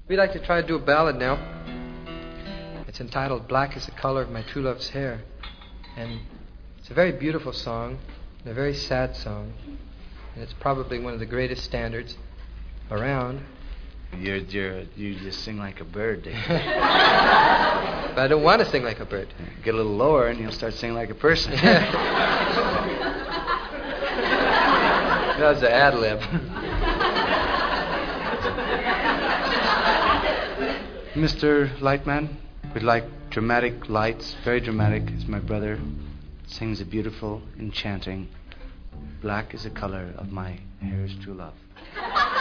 We'd like to try to do a ballad now. It's entitled Black is the Color of My True Love's Hair. And it's a very beautiful song, and a very sad song. And it's probably one of the greatest standards around. You just sing like a bird, Dave. But I don't want to sing like a bird. Get a little lower and you'll start singing like a person. That was an ad lib. Mr. Lightman, we'd like dramatic lights, very dramatic, as my brother sings a beautiful, enchanting, Black is the Color of My Hair's True Love.